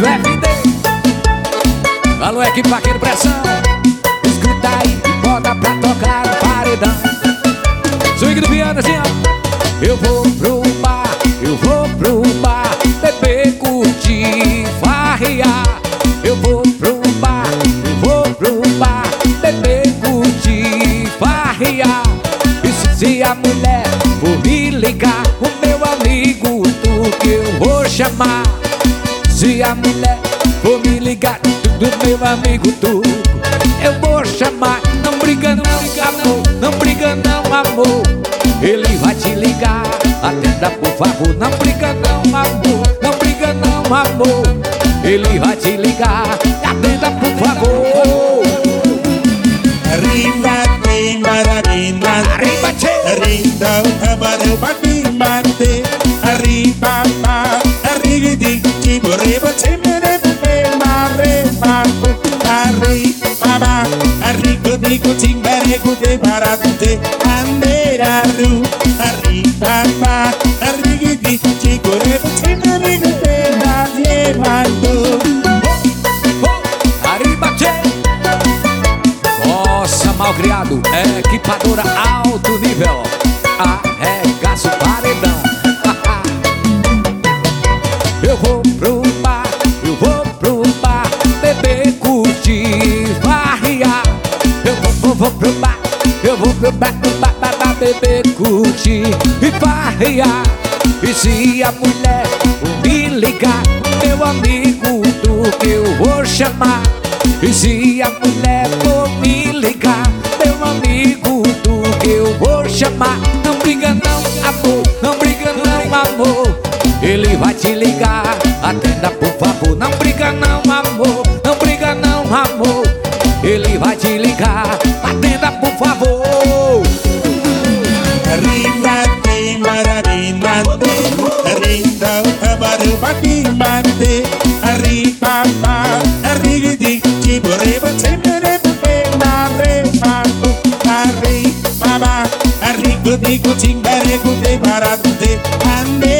do FD. Alô, equipe Vaqueiro Pressão. Escuta aí e bota pra tocar no paredão. Swing do piano assim, ó. Eu vou pro bar, beber, curtir, farrear. Eu vou pro bar, beber, curtir, farrear. E se a mulher for me ligar, o meu amigo tu que eu vou chamar. Se a mulher for me ligar, do meu amigo tu eu vou chamar. Não briga não, amor, não briga não, amor. Ele vai te ligar, atenda por favor. Não briga não, amor, não briga não, amor. Ele vai te ligar, atenda por favor. Arriba, arriba, arriba, Arriba, che. arriba, arriba, arriba, arriba, arriba, Arriba, che. Nossa, malcriado, equipadora alto nível. Arregaça o paredão. Eu vou pro bar, beber, curtir, farrear. Eu vou pro bar, beber, curtir e farrear. E se a mulher for me ligar, meu amigo do que eu vou chamar. E se a mulher for me ligar, meu amigo do que eu vou chamar. Não briga não, amor, não briga não, amor. Ele vai te ligar, atenda por favor. Não briga não, amor, não briga não, amor. Ele vai te ligar, atenda por favor. arriba, arriba, arriba, arriba, arriba, arriba,